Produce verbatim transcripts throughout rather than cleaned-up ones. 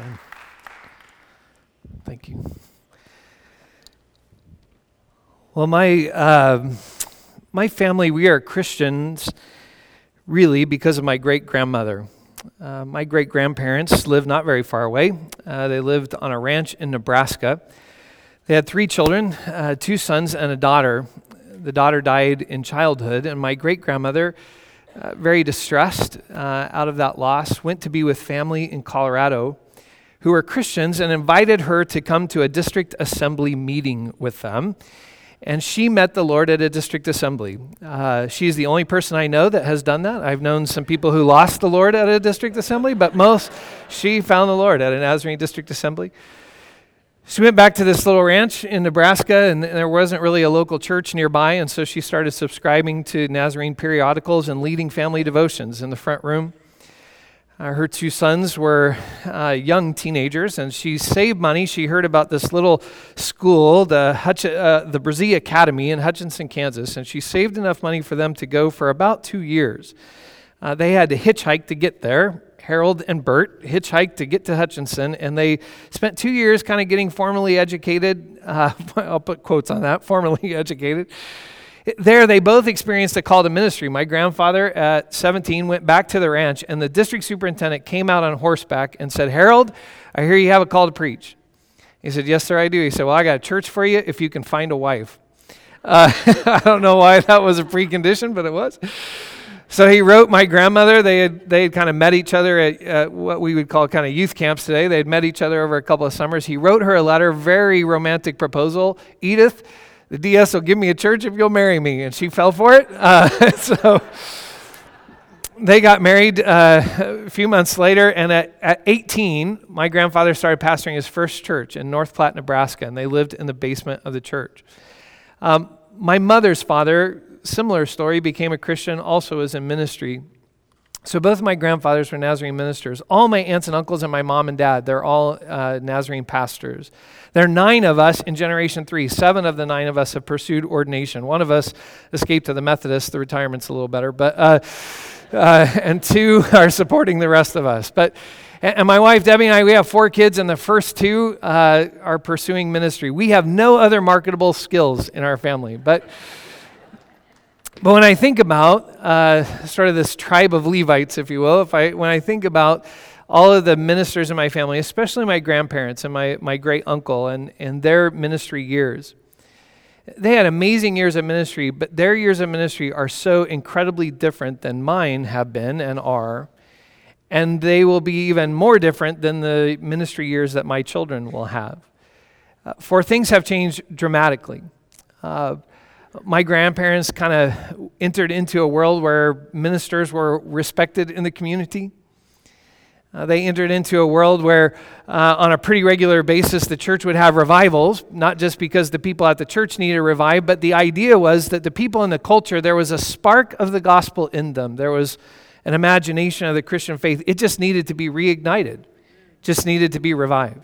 Um, Thank you. Well, my uh, my family, we are Christians, really, because of my great-grandmother. Uh, my great-grandparents lived not very far away. Uh, they lived on a ranch in Nebraska. They had three children, uh, two sons and a daughter. The daughter died in childhood, and my great-grandmother, uh, very distressed uh, out of that loss, went to be with family in Colorado who were Christians and invited her to come to a district assembly meeting with them. And she met the Lord at a district assembly. Uh, she's the only person I know that has done that. I've known some people who lost the Lord at a district assembly, but most, she found the Lord at a Nazarene district assembly. She went back to this little ranch in Nebraska, and there wasn't really a local church nearby, and so she started subscribing to Nazarene periodicals and leading family devotions in the front room. Uh, her two sons were uh, young teenagers, and she saved money. She heard about this little school, the Hutch- uh, the Brazee Academy in Hutchinson, Kansas, and she saved enough money for them to go for about two years. Uh, they had to hitchhike to get there. Harold and Bert hitchhiked to get to Hutchinson, and they spent two years kind of getting formally educated. Uh, I'll put quotes on that, formally educated. There, they both experienced a call to ministry. My grandfather, at seventeen, went back to the ranch, and the district superintendent came out on horseback and said, "Harold, I hear you have a call to preach." He said, "Yes, sir, I do." He said, "Well, I got a church for you if you can find a wife." Uh, I don't know why that was a precondition, but it was. So he wrote my grandmother. They had they had kind of met each other at uh, what we would call kind of youth camps today. They had met each other over a couple of summers. He wrote her a letter, very romantic proposal. "Edith, the D S will give me a church if you'll marry me," and she fell for it. Uh, so they got married uh, a few months later, and at, at eighteen, my grandfather started pastoring his first church in North Platte, Nebraska, and they lived in the basement of the church. Um, my mother's father, similar story, became a Christian, also was in ministry. So both of my grandfathers were Nazarene ministers. All my aunts and uncles and my mom and dad, they're all uh, Nazarene pastors. There are nine of us in Generation three. Seven of the nine of us have pursued ordination. One of us escaped to the Methodists. The retirement's a little better. but uh, uh, And two are supporting the rest of us. But And my wife, Debbie, and I, we have four kids, and the first two uh, are pursuing ministry. We have no other marketable skills in our family. But But when I think about uh, sort of this tribe of Levites, if you will, if I when I think about all of the ministers in my family, especially my grandparents and my, my great uncle and, and their ministry years, they had amazing years of ministry, but their years of ministry are so incredibly different than mine have been and are, and they will be even more different than the ministry years that my children will have. Uh, for things have changed dramatically. Uh, My grandparents kind of entered into a world where ministers were respected in the community. Uh, they entered into a world where uh, on a pretty regular basis the church would have revivals, not just because the people at the church needed revived, but the idea was that the people in the culture, there was a spark of the gospel in them. There was an imagination of the Christian faith. It just needed to be reignited, just needed to be revived.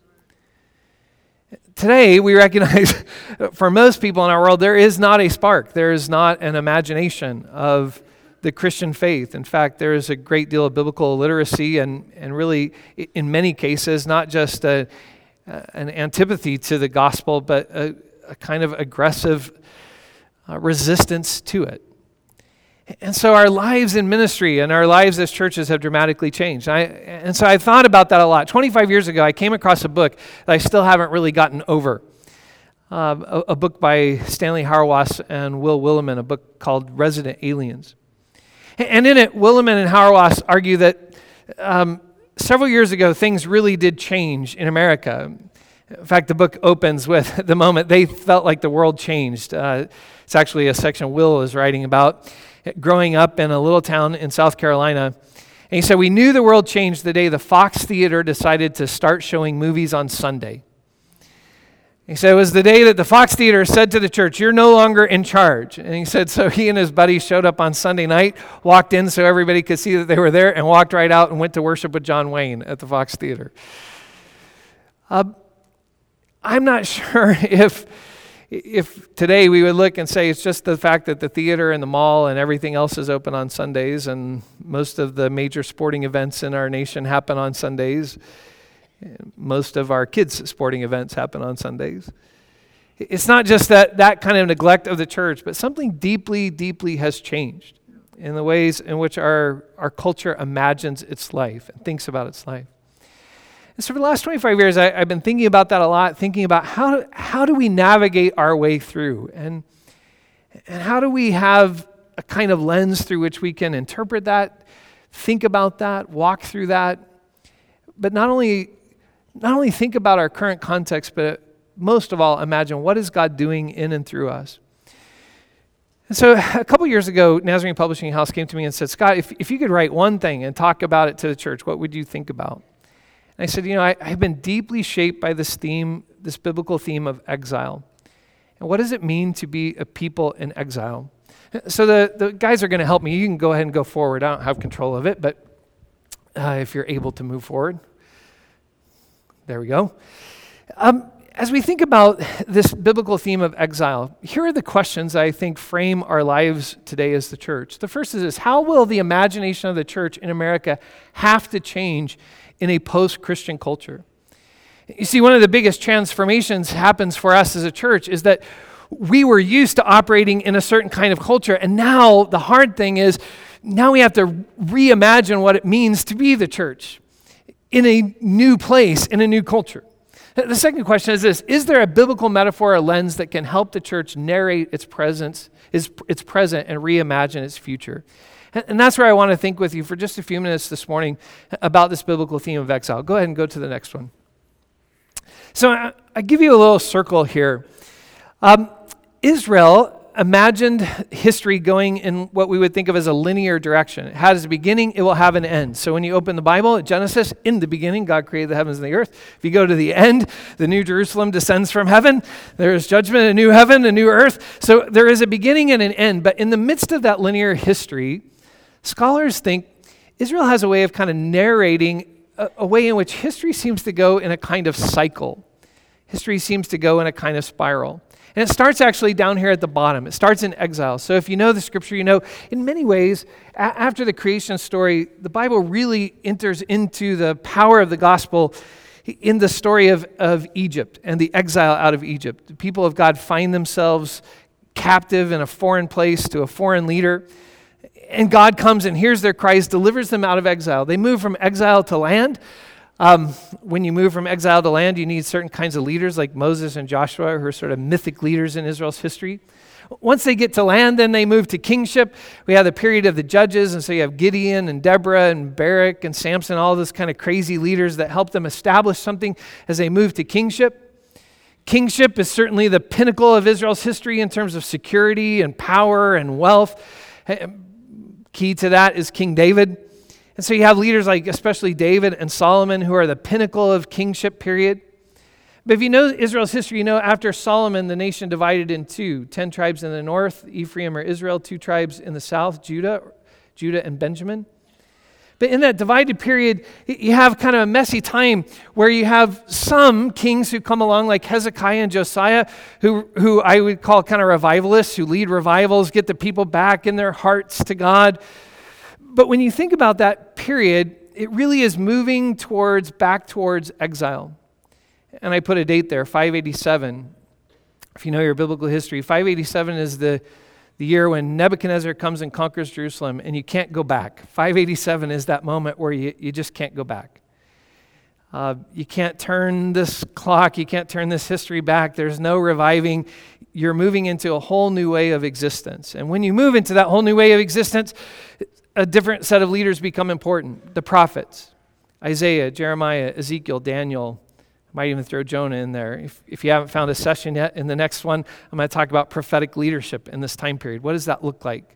Today, we recognize for most people in our world, there is not a spark. There is not an imagination of the Christian faith. In fact, there is a great deal of biblical illiteracy and, and really, in many cases, not just a, an antipathy to the gospel, but a, a kind of aggressive uh, resistance to it. And so our lives in ministry and our lives as churches have dramatically changed. I, and so I thought about that a lot. twenty-five years ago, I came across a book that I still haven't really gotten over. Uh, a, a book by Stanley Hauerwas and Will Willimon, a book called Resident Aliens. And in it, Willimon and Hauerwas argue that um, several years ago, things really did change in America. In fact, the book opens with the moment they felt like the world changed. Uh, it's actually a section Will is writing about growing up in a little town in South Carolina. And he said, "We knew the world changed the day the Fox Theater decided to start showing movies on Sunday." He said, it was the day that the Fox Theater said to the church, "You're no longer in charge." And he said, so he and his buddies showed up on Sunday night, walked in so everybody could see that they were there, and walked right out and went to worship with John Wayne at the Fox Theater. Uh, I'm not sure if If today we would look and say it's just the fact that the theater and the mall and everything else is open on Sundays and most of the major sporting events in our nation happen on Sundays, Most of our kids' sporting events happen on Sundays. It's not just that, that kind of neglect of the church, but something deeply, deeply has changed in the ways in which our, our culture imagines its life and thinks about its life. And so for the last twenty-five years, I, I've been thinking about that a lot, thinking about how, how do we navigate our way through, and, and how do we have a kind of lens through which we can interpret that, think about that, walk through that, but not only, not only think about our current context, but most of all, imagine what is God doing in and through us. And so a couple years ago, Nazarene Publishing House came to me and said, Scott, if, if you could write one thing and talk about it to the church, what would you think about? And I said, you know, I, I've been deeply shaped by this theme, this biblical theme of exile. And what does it mean to be a people in exile? So the, the guys are going to help me. You can go ahead and go forward. I don't have control of it, but uh, if you're able to move forward. There we go. Um, As we think about this biblical theme of exile, here are the questions I think frame our lives today as the church. The first is this: how will the imagination of the church in America have to change in a post-Christian culture? You see, one of the biggest transformations happens for us as a church is that we were used to operating in a certain kind of culture, and now the hard thing is now we have to reimagine what it means to be the church in a new place, in a new culture. The second question is this: is there a biblical metaphor or lens that can help the church narrate its presence, its, its present, and reimagine its future? And, and that's where I want to think with you for just a few minutes this morning about this biblical theme of exile. Go ahead and go to the next one. So I, I give you a little circle here. Um, Israel imagined history going in what we would think of as a linear direction. It has a beginning, it will have an end. So when you open the Bible, Genesis, in the beginning, God created the heavens and the earth. If you go to the end, the New Jerusalem descends from heaven. There is judgment, a new heaven, a new earth. So there is a beginning and an end. But in the midst of that linear history, scholars think Israel has a way of kind of narrating a, a way in which history seems to go in a kind of cycle. History seems to go in a kind of spiral. And it starts actually down here at the bottom. It starts in exile. So if you know the scripture, you know, in many ways, a- after the creation story, the Bible really enters into the power of the gospel in the story of, of Egypt and the exile out of Egypt. The people of God find themselves captive in a foreign place to a foreign leader. And God comes and hears their cries, delivers them out of exile. They move from exile to land. Um, when you move from exile to land, you need certain kinds of leaders like Moses and Joshua, who are sort of mythic leaders in Israel's history. Once they get to land, then they move to kingship. We have the period of the judges, and so you have Gideon and Deborah and Barak and Samson, all those kind of crazy leaders that help them establish something as they move to kingship. Kingship is certainly the pinnacle of Israel's history in terms of security and power and wealth. Key to that is King David. And so you have leaders like especially David and Solomon who are the pinnacle of kingship period. But if you know Israel's history, you know after Solomon, the nation divided in two. Ten tribes in the north, Ephraim or Israel, two tribes in the south, Judah, Judah and Benjamin. But in that divided period, you have kind of a messy time where you have some kings who come along like Hezekiah and Josiah, who, who I would call kind of revivalists, who lead revivals, get the people back in their hearts to God. But when you think about that period, it really is moving towards, back towards exile. And I put a date there, five eighty-seven. If you know your biblical history, five eighty-seven is the, the year when Nebuchadnezzar comes and conquers Jerusalem, and you can't go back. five eighty-seven is that moment where you, you just can't go back. Uh, you can't turn this clock, you can't turn this history back. There's no reviving. You're moving into a whole new way of existence. And when you move into that whole new way of existence, a different set of leaders become important. The prophets, Isaiah, Jeremiah, Ezekiel, Daniel. I might even throw Jonah in there. If, if you haven't found a session yet, in the next one, I'm going to talk about prophetic leadership in this time period. What does that look like?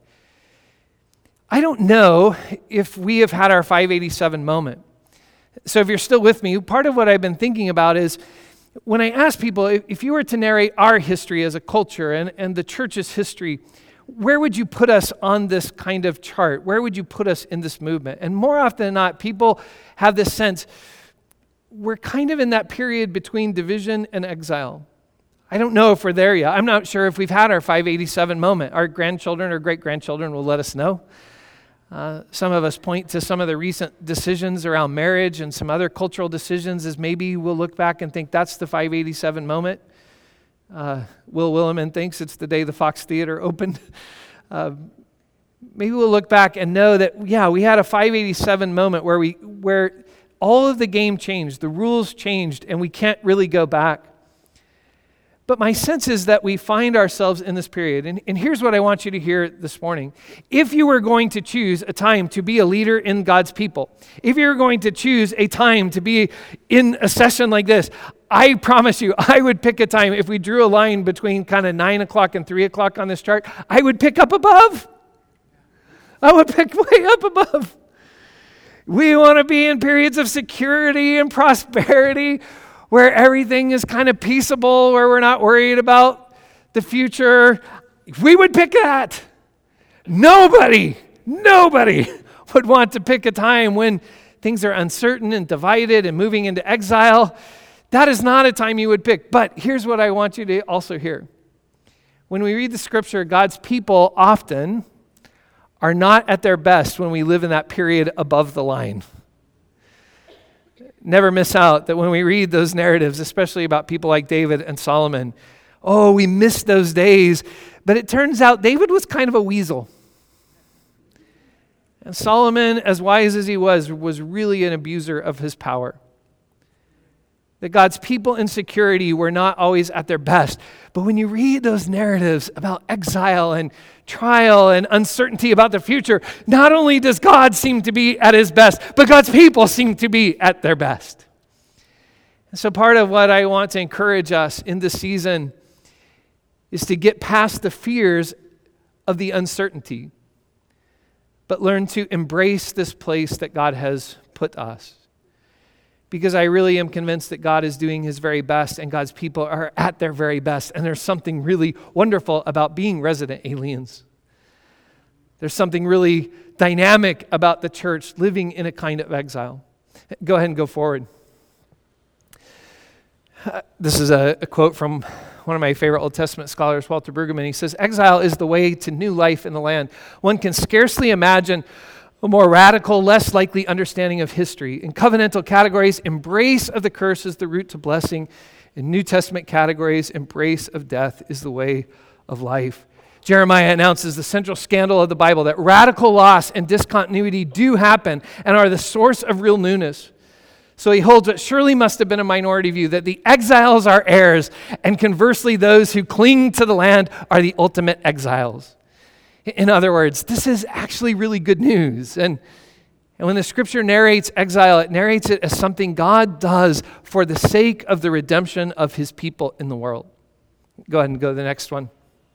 I don't know if we have had our five eighty-seven moment. So if you're still with me, part of what I've been thinking about is when I ask people, if you were to narrate our history as a culture and, and the church's history, where would you put us on this kind of chart? Where would you put us in this movement? And more often than not, people have this sense, we're kind of in that period between division and exile. I don't know if we're there yet. I'm not sure if we've had our five eighty-seven moment. Our grandchildren or great-grandchildren will let us know. Uh, some of us point to some of the recent decisions around marriage and some other cultural decisions as maybe we'll look back and think that's the five eighty-seven moment. Uh, Will Willimon thinks it's the day the Fox Theater opened. Uh, maybe we'll look back and know that, yeah, we had a five eighty-seven moment where we where all of the game changed, the rules changed, and we can't really go back. But my sense is that we find ourselves in this period. And, and here's what I want you to hear this morning. If you were going to choose a time to be a leader in God's people, if you were going to choose a time to be in a session like this, I promise you, I would pick a time. If we drew a line between kind of nine o'clock and three o'clock on this chart, I would pick up above. I would pick way up above. We want to be in periods of security and prosperity, where everything is kind of peaceable, where we're not worried about the future. We would pick that. Nobody, nobody would want to pick a time when things are uncertain and divided and moving into exile. That is not a time you would pick. But here's what I want you to also hear. When we read the scripture, God's people often are not at their best when we live in that period above the line. Never miss out that when we read those narratives, especially about people like David and Solomon, oh, we miss those days. But it turns out David was kind of a weasel. And Solomon, as wise as he was, was really an abuser of his power. That God's people in security were not always at their best. But when you read those narratives about exile and trial and uncertainty about the future, not only does God seem to be at his best, but God's people seem to be at their best. And so part of what I want to encourage us in this season is to get past the fears of the uncertainty, but learn to embrace this place that God has put us. Because I really am convinced that God is doing his very best and God's people are at their very best. And there's something really wonderful about being resident aliens. There's something really dynamic about the church living in a kind of exile. Go ahead and go forward. Uh, this is a, a quote from one of my favorite Old Testament scholars, Walter Brueggemann. He says, "Exile is the way to new life in the land. One can scarcely imagine a more radical, less likely understanding of history. In covenantal categories, embrace of the curse is the route to blessing. In New Testament categories, embrace of death is the way of life." Jeremiah announces the central scandal of the Bible, that radical loss and discontinuity do happen and are the source of real newness. So he holds what surely must have been a minority view, that the exiles are heirs, and conversely, those who cling to the land are the ultimate exiles. In other words, this is actually really good news. And, and when the scripture narrates exile, it narrates it as something God does for the sake of the redemption of his people in the world. Go ahead and go to the next one.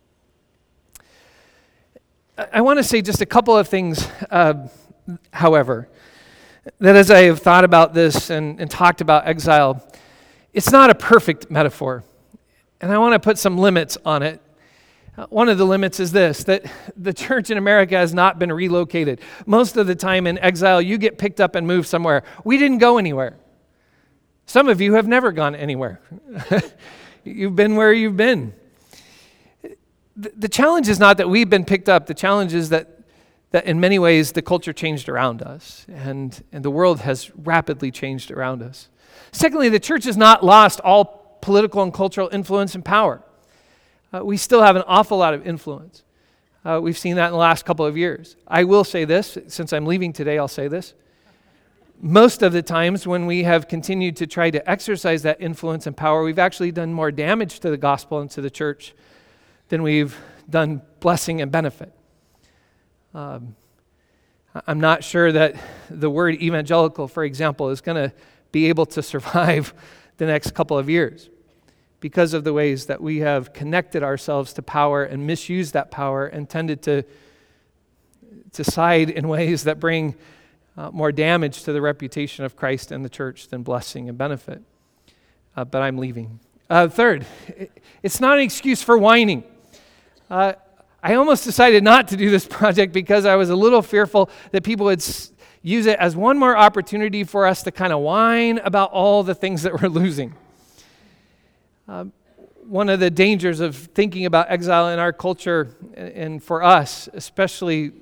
I, I want to say just a couple of things, uh, however, that as I have thought about this and, and talked about exile, it's not a perfect metaphor. And I want to put some limits on it. One of the limits is this, that the church in America has not been relocated. Most of the time in exile, you get picked up and moved somewhere. We didn't go anywhere. Some of you have never gone anywhere. You've been where you've been. The challenge is not that we've been picked up. The challenge is that, that in many ways, the culture changed around us, and, and the world has rapidly changed around us. Secondly, the church has not lost all political and cultural influence and power. Uh, we still have an awful lot of influence. Uh, we've seen that in the last couple of years. I will say this, since I'm leaving today, I'll say this. Most of the times when we have continued to try to exercise that influence and power, we've actually done more damage to the gospel and to the church than we've done blessing and benefit. Um, I'm not sure that the word evangelical, for example, is going to be able to survive the next couple of years, because of the ways that we have connected ourselves to power and misused that power and tended to, to side in ways that bring uh, more damage to the reputation of Christ and the church than blessing and benefit. Uh, but I'm leaving. Uh, third, it's not an excuse for whining. Uh, I almost decided not to do this project because I was a little fearful that people would s- use it as one more opportunity for us to kind of whine about all the things that we're losing. Uh, one of the dangers of thinking about exile in our culture, and for us, especially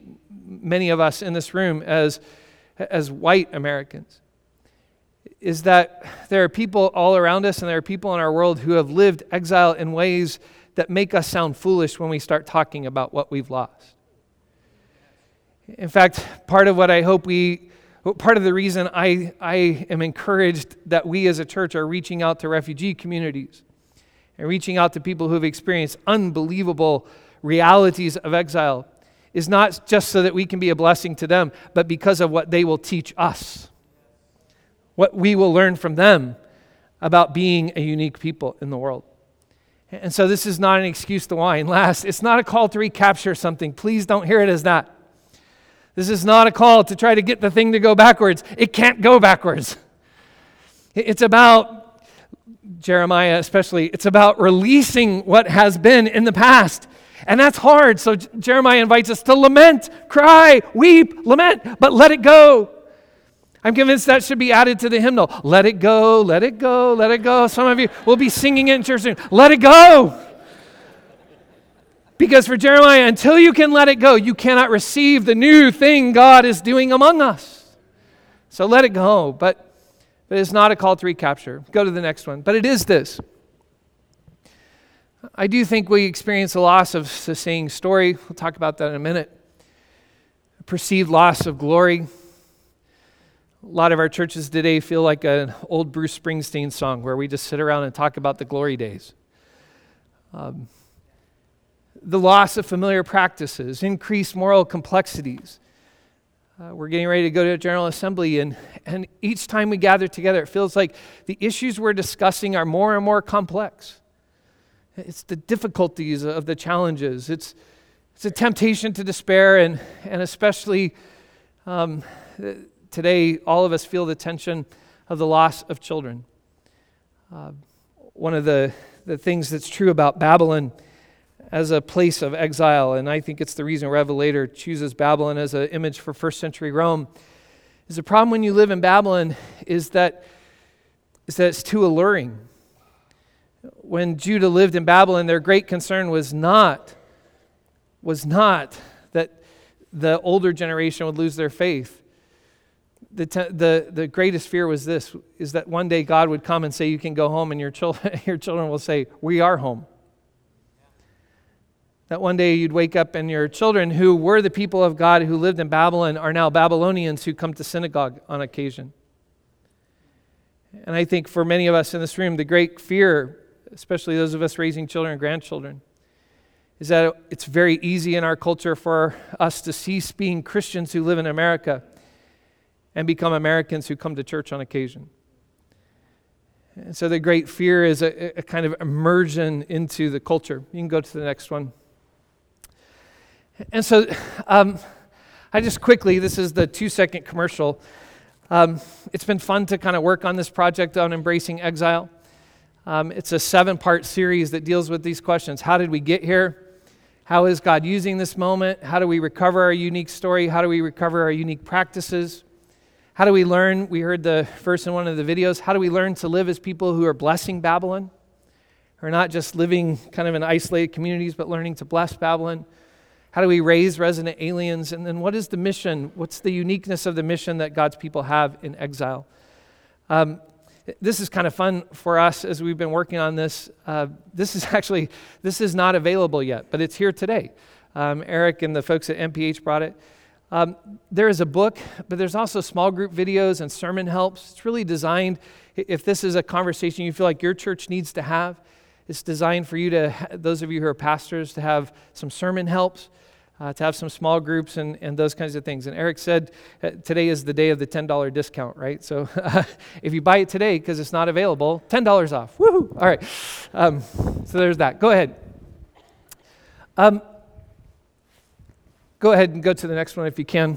many of us in this room as, as white Americans, is that there are people all around us and there are people in our world who have lived exile in ways that make us sound foolish when we start talking about what we've lost. In fact, part of what I hope we, part of the reason I, I am encouraged that we as a church are reaching out to refugee communities and reaching out to people who have experienced unbelievable realities of exile is not just so that we can be a blessing to them, but because of what they will teach us, what we will learn from them about being a unique people in the world. And so this is not an excuse to whine. Last, it's not a call to recapture something. Please don't hear it as that. This is not a call to try to get the thing to go backwards. It can't go backwards. It's about, Jeremiah especially, it's about releasing what has been in the past. And that's hard. So Jeremiah invites us to lament, cry, weep, lament, but let it go. I'm convinced that should be added to the hymnal. Let it go, let it go, let it go. Some of you will be singing it in church soon. Let it go. Because for Jeremiah, until you can let it go, you cannot receive the new thing God is doing among us. So let it go. But, but it's not a call to recapture. Go to the next one. But it is this. I do think we experience a loss of sustaining story. We'll talk about that in a minute. A perceived loss of glory. A lot of our churches today feel like an old Bruce Springsteen song where we just sit around and talk about the glory days. Um, the loss of familiar practices, increased moral complexities. Uh, we're getting ready to go to a General Assembly, and, and each time we gather together, it feels like the issues we're discussing are more and more complex. It's the difficulties of the challenges. It's it's a temptation to despair, and, and especially um, today, all of us feel the tension of the loss of children. Uh, one of the, the things that's true about Babylon as a place of exile, and I think it's the reason Revelator chooses Babylon as an image for first century Rome, is the problem when you live in Babylon is that, is that it's too alluring. When Judah lived in Babylon, their great concern was not, was not that the older generation would lose their faith. The, te- the, the greatest fear was this, is that one day God would come and say, you can go home, and your children, your children will say, we are home. That one day you'd wake up and your children who were the people of God who lived in Babylon are now Babylonians who come to synagogue on occasion. And I think for many of us in this room, the great fear, especially those of us raising children and grandchildren, is that it's very easy in our culture for us to cease being Christians who live in America and become Americans who come to church on occasion. And so the great fear is a, a kind of immersion into the culture. You can go to the next one. And so um, I just quickly, this is the two-second commercial. Um, it's been fun to kind of work on this project on embracing exile. Um, it's a seven-part series that deals with these questions. How did we get here? How is God using this moment? How do we recover our unique story? How do we recover our unique practices? How do we learn? We heard the first in one of the videos. How do we learn to live as people who are blessing Babylon? Who are not just living kind of in isolated communities, but learning to bless Babylon? How do we raise resident aliens? And then what is the mission? What's the uniqueness of the mission that God's people have in exile? Um, this is kind of fun for us as we've been working on this. Uh, this is actually, this is not available yet, but it's here today. Um, Eric and the folks at M P H brought it. Um, there is a book, but there's also small group videos and sermon helps. It's really designed, if this is a conversation you feel like your church needs to have, it's designed for you to, those of you who are pastors, to have some sermon helps. Uh, to have some small groups and, and those kinds of things. And Eric said uh, today is the day of the ten dollars discount, right? So uh, if you buy it today because it's not available, ten dollars off. Woohoo! All right. Um, so there's that. Go ahead. Um, go ahead and go to the next one if you can.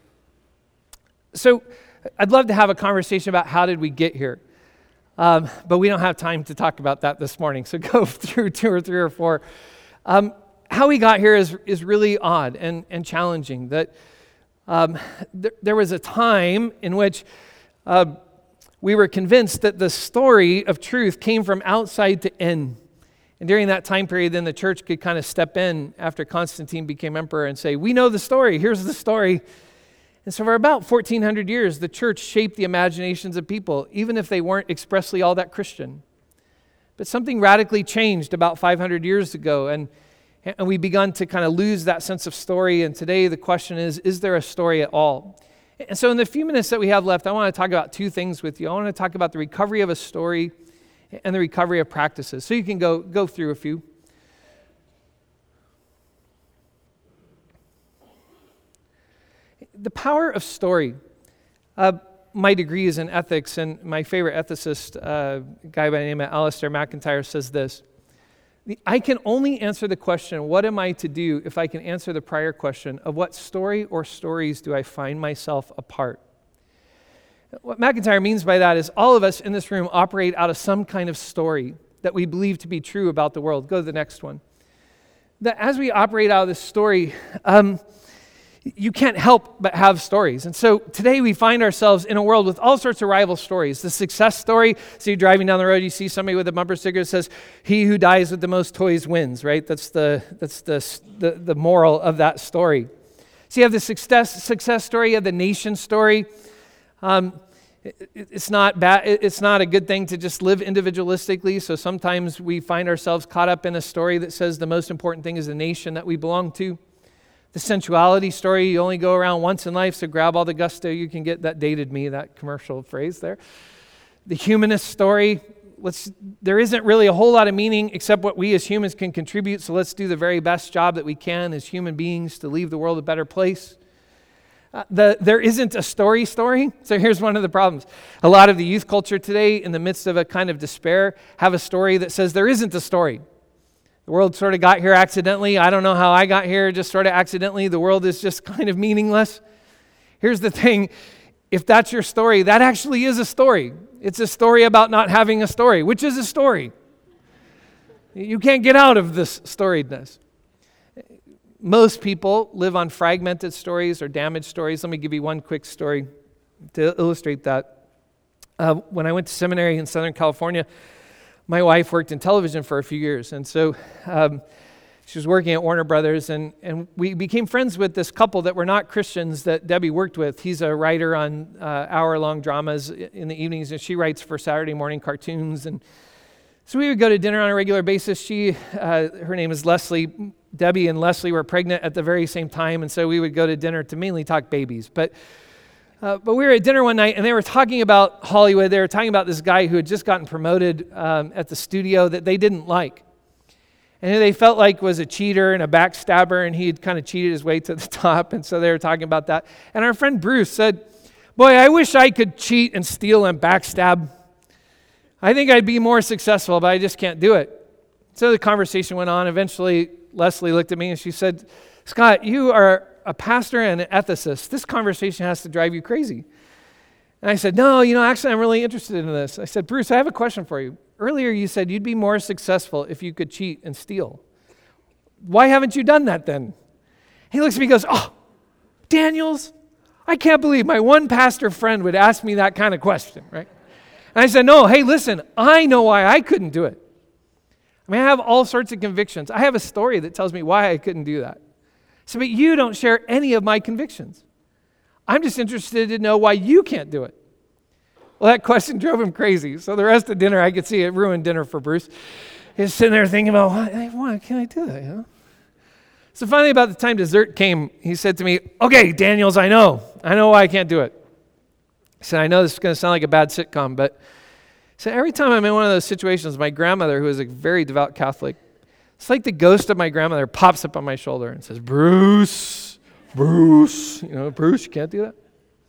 So I'd love to have a conversation about how did we get here. Um, but we don't have time to talk about that this morning. So go through two or three or four. Um, How we got here is is really odd and, and challenging. That um, th- there was a time in which uh, we were convinced that the story of truth came from outside to in. And during that time period, then the church could kind of step in after Constantine became emperor and say, we know the story, here's the story. And so for about fourteen hundred years, the church shaped the imaginations of people, even if they weren't expressly all that Christian. But something radically changed about five hundred years ago, and, and we begun to kind of lose that sense of story. And today the question is, is there a story at all? And so in the few minutes that we have left, I want to talk about two things with you. I want to talk about the recovery of a story and the recovery of practices. So you can go, go through a few. The power of story. Uh, my degree is in ethics, and my favorite ethicist, uh, a guy by the name of Alistair McIntyre, says this: I can only answer the question, what am I to do, if I can answer the prior question of what story or stories do I find myself a part? What McIntyre means by that is all of us in this room operate out of some kind of story that we believe to be true about the world. Go to the next one. That as we operate out of this story, um, you can't help but have stories. And so today we find ourselves in a world with all sorts of rival stories. The success story, so you're driving down the road, you see somebody with a bumper sticker that says, he who dies with the most toys wins, right? That's the that's the the, the moral of that story. So you have the success success story, you have the nation story. Um, it, it's not bad. It's not a good thing to just live individualistically. So sometimes we find ourselves caught up in a story that says the most important thing is the nation that we belong to. The sensuality story, you only go around once in life, so grab all the gusto you can get. That dated me, that commercial phrase there. The humanist story, let's, there isn't really a whole lot of meaning except what we as humans can contribute, so let's do the very best job that we can as human beings to leave the world a better place. Uh, the, there isn't a story story, so here's one of the problems. A lot of the youth culture today, in the midst of a kind of despair, have a story that says there isn't a story. The world sort of got here accidentally. I don't know how I got here, just sort of accidentally. The world is just kind of meaningless. Here's the thing. If that's your story, that actually is a story. It's a story about not having a story, which is a story. You can't get out of this storiedness. Most people live on fragmented stories or damaged stories. Let me give you one quick story to illustrate that. Uh, when I went to seminary in Southern California, my wife worked in television for a few years, and so um, she was working at Warner Brothers, and, and we became friends with this couple that were not Christians that Debbie worked with. He's a writer on uh, hour-long dramas in the evenings, and she writes for Saturday morning cartoons. And so we would go to dinner on a regular basis. She, uh, her name is Leslie. Debbie and Leslie were pregnant at the very same time, and so we would go to dinner to mainly talk babies. But Uh, but we were at dinner one night, and they were talking about Hollywood. They were talking about this guy who had just gotten promoted um, at the studio that they didn't like, and who they felt like was a cheater and a backstabber, and he had kind of cheated his way to the top, and so they were talking about that. And our friend Bruce said, boy, I wish I could cheat and steal and backstab. I think I'd be more successful, but I just can't do it. So the conversation went on. Eventually, Leslie looked at me, and she said, Scott, you are a pastor and an ethicist. This conversation has to drive you crazy. And I said, no, you know, actually, I'm really interested in this. I said, Bruce, I have a question for you. Earlier, you said you'd be more successful if you could cheat and steal. Why haven't you done that then? He looks at me and goes, oh, Daniels, I can't believe my one pastor friend would ask me that kind of question, right? And I said, no, hey, listen, I know why I couldn't do it. I mean, I have all sorts of convictions. I have a story that tells me why I couldn't do that. So, but you don't share any of my convictions. I'm just interested to know why you can't do it. Well, that question drove him crazy. So the rest of dinner, I could see it ruined dinner for Bruce. He's sitting there thinking about, why, why can't I do that, you know? So finally, about the time dessert came, he said to me, okay, Daniels, I know. I know why I can't do it. He said, I know this is going to sound like a bad sitcom, but he said, every time I'm in one of those situations, my grandmother, who is a very devout Catholic, it's like the ghost of my grandmother pops up on my shoulder and says, Bruce, Bruce, you know, Bruce, you can't do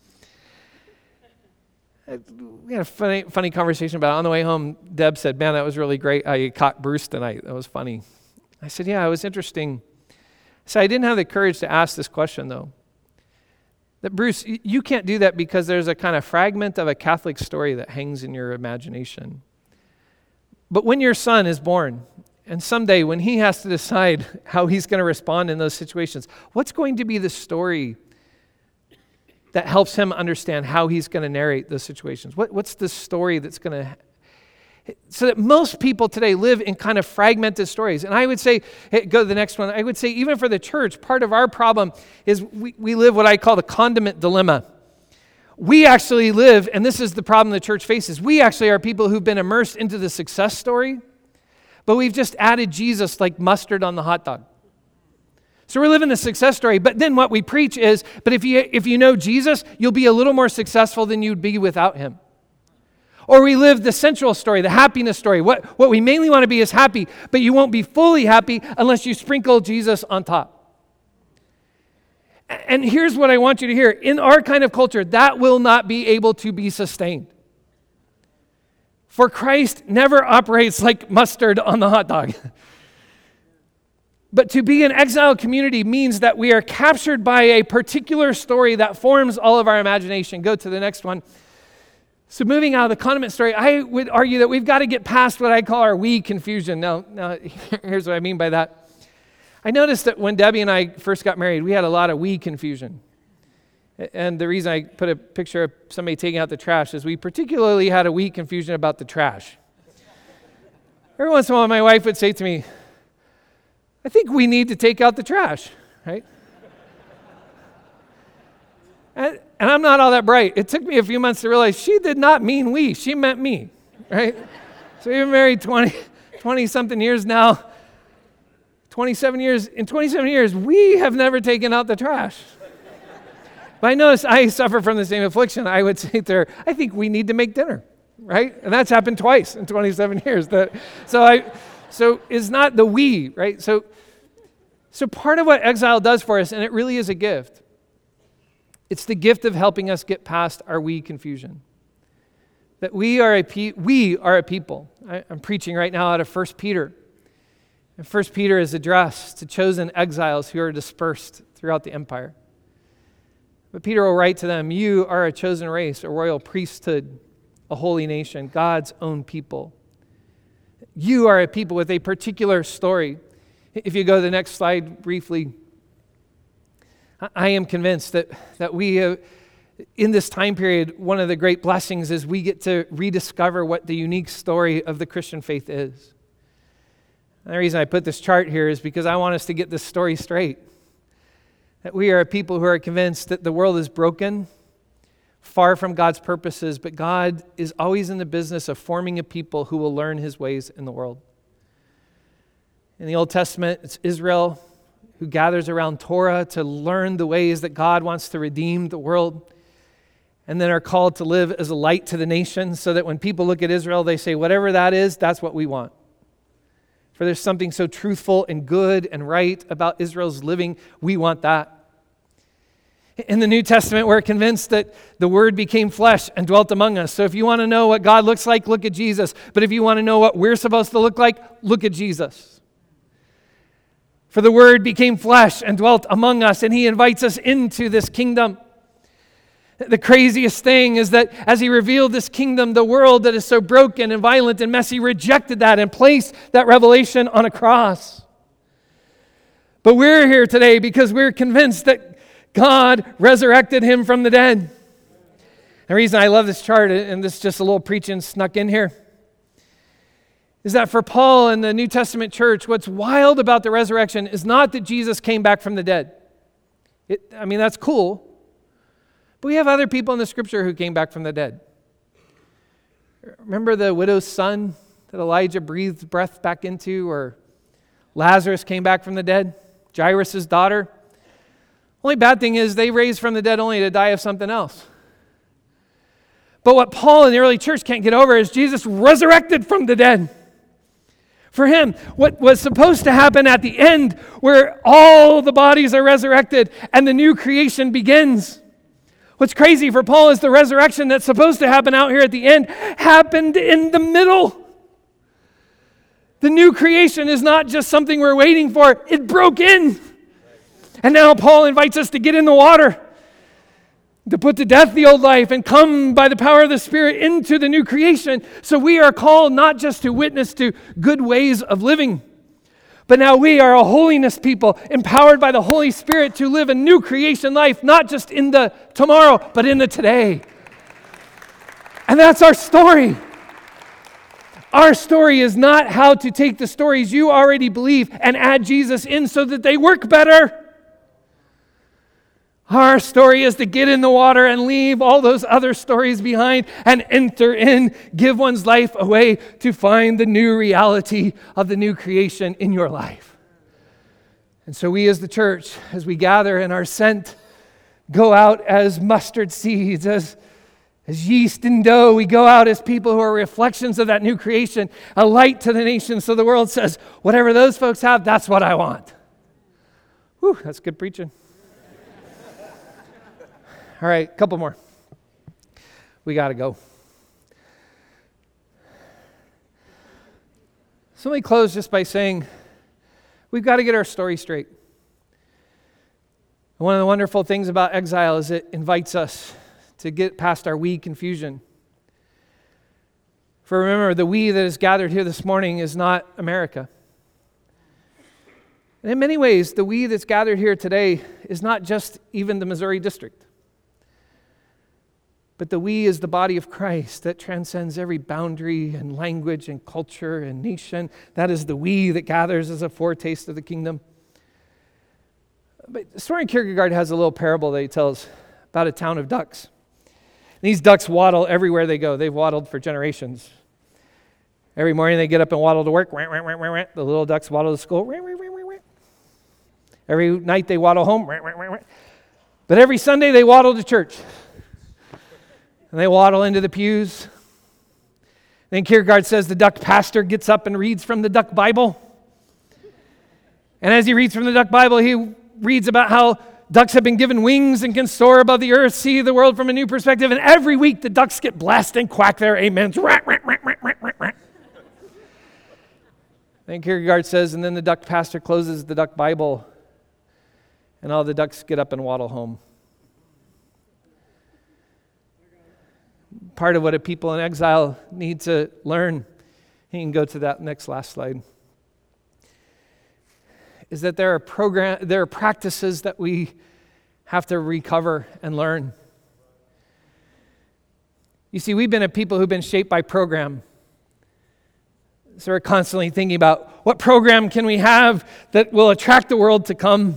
that. We had a funny, funny conversation about it. On the way home, Deb said, man, that was really great how you caught Bruce tonight. That was funny. I said, yeah, it was interesting. So I didn't have the courage to ask this question, though. That, Bruce, you can't do that because there's a kind of fragment of a Catholic story that hangs in your imagination. But when your son is born, and someday when he has to decide how he's going to respond in those situations, what's going to be the story that helps him understand how he's going to narrate those situations? What, what's the story that's going to... So that most people today live in kind of fragmented stories. And I would say, hey, go to the next one. I would say even for the church, part of our problem is we, we live what I call the condiment dilemma. We actually live, and this is the problem the church faces, we actually are people who've been immersed into the success story, but we've just added Jesus like mustard on the hot dog. So we're living the success story, but then what we preach is, but if you if you know Jesus, you'll be a little more successful than you'd be without him. Or we live the central story, the happiness story. What, what we mainly want to be is happy, but you won't be fully happy unless you sprinkle Jesus on top. And here's what I want you to hear. In our kind of culture, that will not be able to be sustained. For Christ never operates like mustard on the hot dog. But to be an exiled community means that we are captured by a particular story that forms all of our imagination. Go to the next one. So moving out of the condiment story, I would argue that we've got to get past what I call our we confusion. Now, now, here's what I mean by that. I noticed that when Debbie and I first got married, we had a lot of we confusion. And the reason I put a picture of somebody taking out the trash is we particularly had a we confusion about the trash. Every once in a while, my wife would say to me, I think we need to take out the trash, right? And, and I'm not all that bright. It took me a few months to realize she did not mean we. She meant me, right? So we've been married twenty, twenty-something years now. twenty-seven years. In twenty-seven years, we have never taken out the trash. But I notice I suffer from the same affliction. I would say to her, I think we need to make dinner, right? And that's happened twice in twenty-seven years. That, so I, so it's not the we, right? So, so part of what exile does for us, and it really is a gift, it's the gift of helping us get past our we confusion. That we are a pe- we are a people. I, I'm preaching right now out of First Peter. And First Peter is addressed to chosen exiles who are dispersed throughout the empire. But Peter will write to them, you are a chosen race, a royal priesthood, a holy nation, God's own people. You are a people with a particular story. If you go to the next slide briefly, I am convinced that, that we have, in this time period, one of the great blessings is we get to rediscover what the unique story of the Christian faith is. And the reason I put this chart here is because I want us to get this story straight. That we are a people who are convinced that the world is broken, far from God's purposes, but God is always in the business of forming a people who will learn his ways in the world. In the Old Testament, it's Israel who gathers around Torah to learn the ways that God wants to redeem the world, and then are called to live as a light to the nations, so that when people look at Israel, they say, whatever that is, that's what we want. For there's something so truthful and good and right about Israel's living, we want that. In the New Testament, we're convinced that the Word became flesh and dwelt among us. So if you want to know what God looks like, look at Jesus. But if you want to know what we're supposed to look like, look at Jesus. For the Word became flesh and dwelt among us, and he invites us into this kingdom. The craziest thing is that as he revealed this kingdom, the world that is so broken and violent and messy rejected that and placed that revelation on a cross. But we're here today because we're convinced that God resurrected him from the dead. The reason I love this chart, and this is just a little preaching snuck in here, is that for Paul and the New Testament church, what's wild about the resurrection is not that Jesus came back from the dead. It, I mean, that's cool. But we have other people in the scripture who came back from the dead. Remember the widow's son that Elijah breathed breath back into, or Lazarus came back from the dead? Jairus' daughter? Only bad thing is they raised from the dead only to die of something else. But what Paul and the early church can't get over is Jesus resurrected from the dead. For him, what was supposed to happen at the end, where all the bodies are resurrected and the new creation begins. What's crazy for Paul is the resurrection that's supposed to happen out here at the end happened in the middle. The new creation is not just something we're waiting for. It broke in. And now Paul invites us to get in the water, to put to death the old life and come by the power of the Spirit into the new creation. So we are called not just to witness to good ways of living, but now we are a holiness people, empowered by the Holy Spirit to live a new creation life, not just in the tomorrow, but in the today. And that's our story. Our story is not how to take the stories you already believe and add Jesus in so that they work better. Our story is to get in the water and leave all those other stories behind and enter in, give one's life away to find the new reality of the new creation in your life. And so we as the church, as we gather and are sent, go out as mustard seeds, as, as yeast and dough. We go out as people who are reflections of that new creation, a light to the nations. So the world says, whatever those folks have, that's what I want. Whew, that's good preaching. All right, a couple more. We got to go. So let me close just by saying we've got to get our story straight. One of the wonderful things about exile is it invites us to get past our we confusion. For remember, the we that is gathered here this morning is not America. And in many ways, the we that's gathered here today is not just even the Missouri district. But the we is the body of Christ that transcends every boundary and language and culture and nation. That is the we that gathers as a foretaste of the kingdom. But Soren Kierkegaard has a little parable that he tells about a town of ducks. And these ducks waddle everywhere they go. They've waddled for generations. Every morning they get up and waddle to work. The little ducks waddle to school. Every night they waddle home. But every Sunday they waddle to church. And they waddle into the pews. Then Kierkegaard says the duck pastor gets up and reads from the duck Bible. And as he reads from the duck Bible, he reads about how ducks have been given wings and can soar above the earth, see the world from a new perspective. And every week the ducks get blessed and quack their amens. Then Kierkegaard says, and then the duck pastor closes the duck Bible, and all the ducks get up and waddle home. Part of what a people in exile need to learn, you can go to that next last slide, is that there are program, there are practices that we have to recover and learn. You see, we've been a people who've been shaped by program. So we're constantly thinking about what program can we have that will attract the world to come.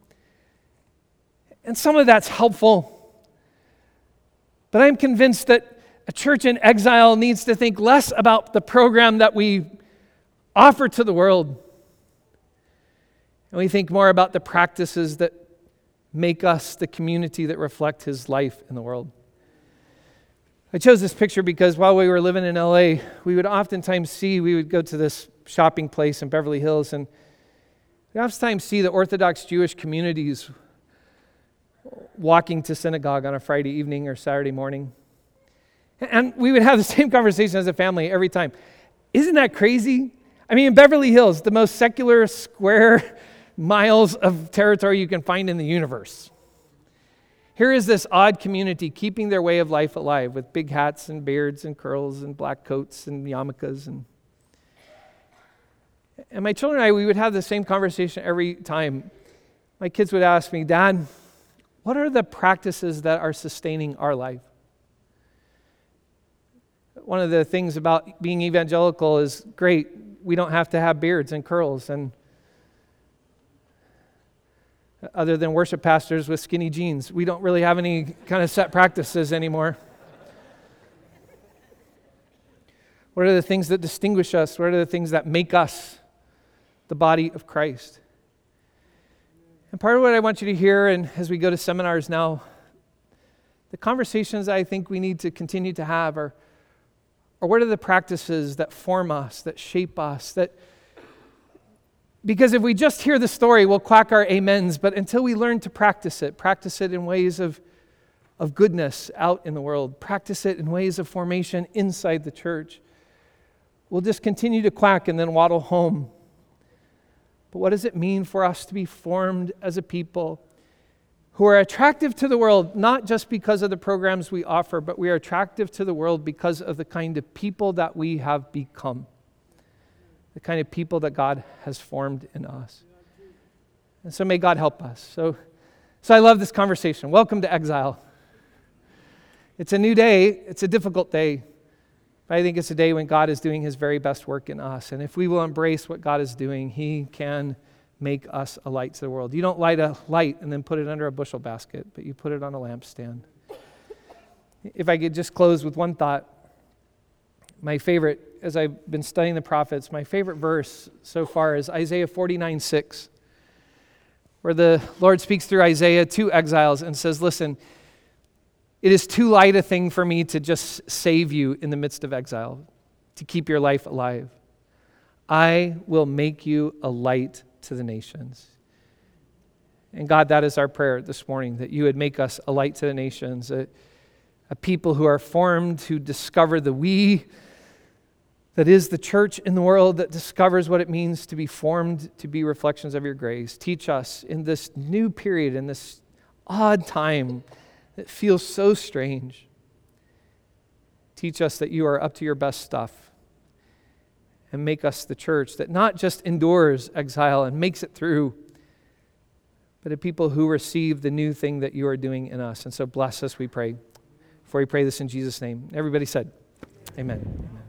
And some of that's helpful. But I'm convinced that a church in exile needs to think less about the program that we offer to the world, and we think more about the practices that make us the community that reflect His life in the world. I chose this picture because while we were living in L A, we would oftentimes see, we would go to this shopping place in Beverly Hills, and we oftentimes see the Orthodox Jewish communities walking to synagogue on a Friday evening or Saturday morning. And we would have the same conversation as a family every time. Isn't that crazy? I mean, in Beverly Hills, the most secular square miles of territory you can find in the universe. Here is this odd community keeping their way of life alive with big hats and beards and curls and black coats and yarmulkes. And, and my children and I, we would have the same conversation every time. My kids would ask me, Dad, what are the practices that are sustaining our life? One of the things about being evangelical is great. We don't have to have beards and curls, and other than worship pastors with skinny jeans, we don't really have any kind of set practices anymore. What are the things that distinguish us? What are the things that make us the body of Christ? And part of what I want you to hear, and as we go to seminars now, the conversations I think we need to continue to have are Or what are the practices that form us, that shape us, that because if we just hear the story, we'll quack our amens, but until we learn to practice it, practice it in ways of, of goodness out in the world, practice it in ways of formation inside the church, we'll just continue to quack and then waddle home. But what does it mean for us to be formed as a people who are attractive to the world, not just because of the programs we offer, but we are attractive to the world because of the kind of people that we have become, the kind of people that God has formed in us. And so may God help us. So, so I love this conversation. Welcome to exile. It's a new day. It's a difficult day. But I think it's a day when God is doing his very best work in us. And if we will embrace what God is doing, he can make us a light to the world. You don't light a light and then put it under a bushel basket, but you put it on a lampstand. If I could just close with one thought. My favorite, as I've been studying the prophets, my favorite verse so far is Isaiah forty-nine six, where the Lord speaks through Isaiah to exiles and says, listen, it is too light a thing for me to just save you in the midst of exile, to keep your life alive. I will make you a light to the nations. And God, that is our prayer this morning, that you would make us a light to the nations, a, a people who are formed, who discover the we, that is the church in the world that discovers what it means to be formed, to be reflections of your grace. Teach us in this new period, in this odd time that feels so strange. Teach us that you are up to your best stuff, and make us the church that not just endures exile and makes it through, but a people who receive the new thing that you are doing in us. And so bless us, we pray. For we pray this in Jesus' name. Everybody said, amen. Amen.